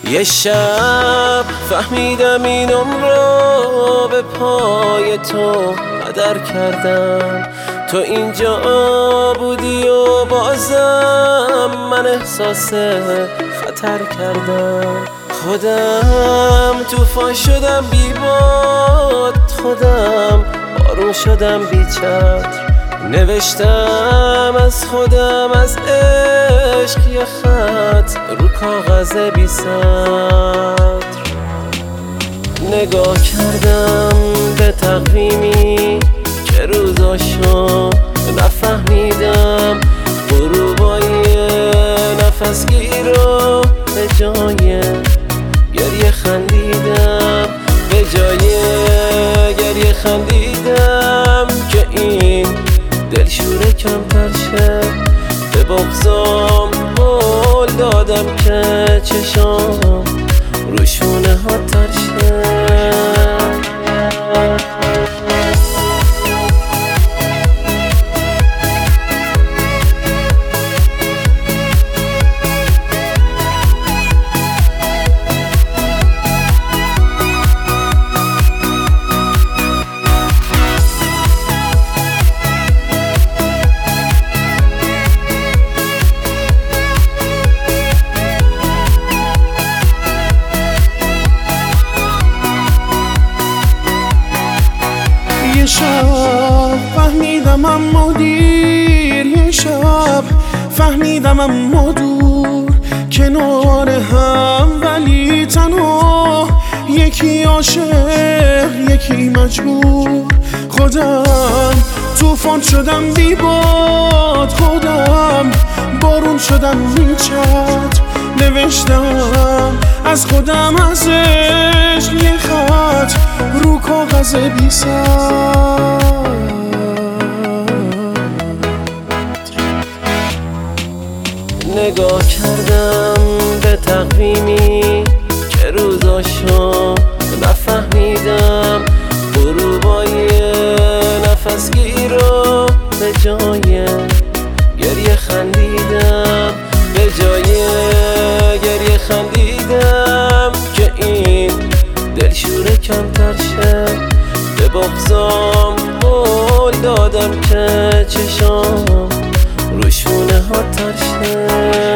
یه شب فهمیدم این عمرو به پای تو هدر کردم. تو اینجا بودی و بازم من احساس خطر کردم. خودم طوفان شدم بی باد، خودم بارون شدم بی چتر. نوشتم از خودم از عشق یه خط رو کاغذ بی سطر. نگاه کردم به تقویمی که روزاشو نفهمیدم. غروبای نفسگیر رو به جای گریه خندیدم، به جای گریه خندیدم که این دلشوره کمتر شه. به بغضام قول دادم که چشام روشونه ها تر شه. یه شب فهمیدم اما دیر، یه شب فهمیدم اما دور، کنار هم ولی تنها، یکی عاشق یکی مجبور. خودم طوفان شدم بی باد، خودم بارون شدم بی چتر. نوشتم از خودم از عشق یه خط رو کاغذ بی سطر. نگاه کردم به تقویمی که روزاشو نفهمیدم. غروبای نفسگیر رو به جای گریه خندیدم، به جای گریه خندیدم که این دلشوره کمتر شه. به بغضام قول دادم که چشام روشونه ها تر شه.